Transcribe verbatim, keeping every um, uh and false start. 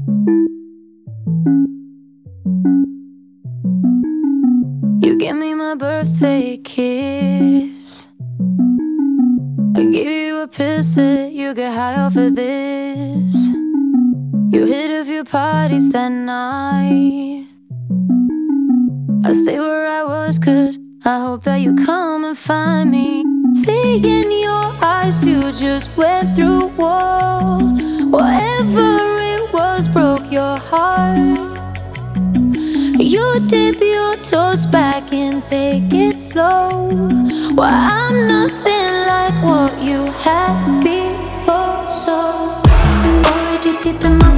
You gave me my birthday kiss. I gave you a piss that you get high off of this. You hit a few parties that night. I stay where I was cause I hope that you come and find me. See in your eyes you just went through war. Whatever it was broke your heart. You dip your toes back and take it slow. Well, I'm nothing like what you had before. So already deep in my